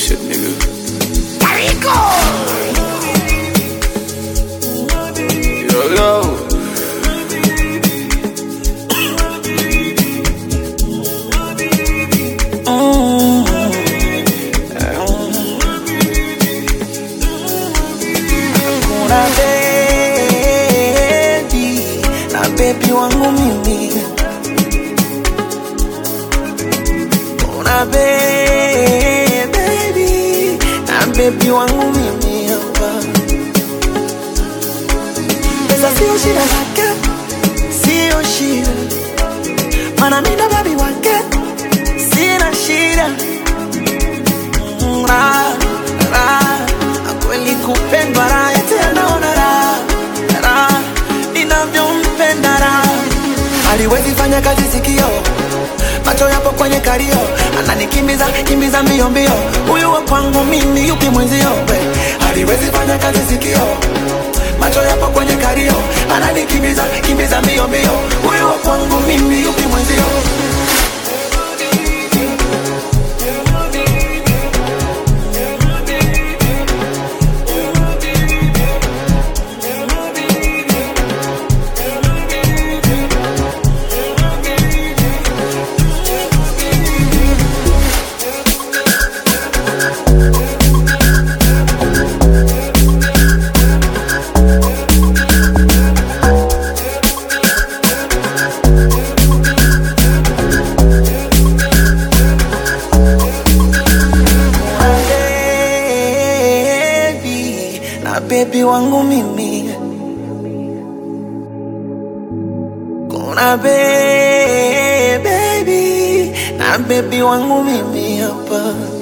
shit, nigga. Rico! Yo, yo. Kuna baby, na baby wangu mimi. Kuna baby, na baby wangu mimi hapa. Pesa sio shida zake, sio shida. Mana mimi na baby wake, sina shida. Kweli kupendwa raha, tena ona raha ninavyompenda raha. Haliwezi fanya kazi sikio, macho yapo kwenye kario. Ananikimbiza mbio mbio, huyu wa kwangu mimi yupi mwenzio? Haliwezi fanya kazi sikio, macho yapo kwenye kario. Ananikimbiza mbio mbio, huyu wa kwangu mimi yupi mwenzio? Baby wangu mimi, kuna baby, na baby wangu mimi hapa.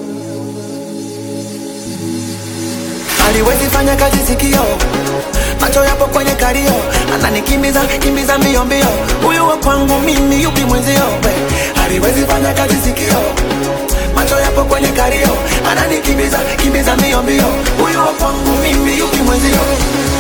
Haliwezi fanya kazi sikio, macho yapo kwenye kario. Ananikimbiza mbio mbio, huyu wa kwangu mimi yupi mwenzio? Haliwezi fanya kazi sikio, macho yapo kwenye kario. Ananikimbiza mbio mbio, huyu wa kwangu mimi yupi mwenzio?